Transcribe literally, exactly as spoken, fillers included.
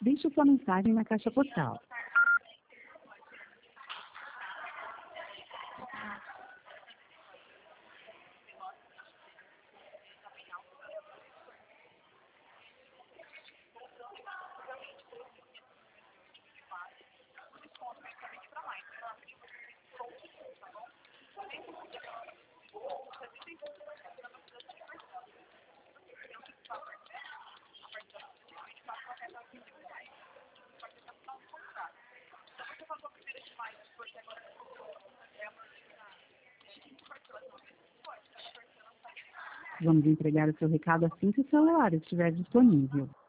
Deixe sua mensagem na caixa postal. Vamos entregar o seu recado assim que o celular estiver disponível.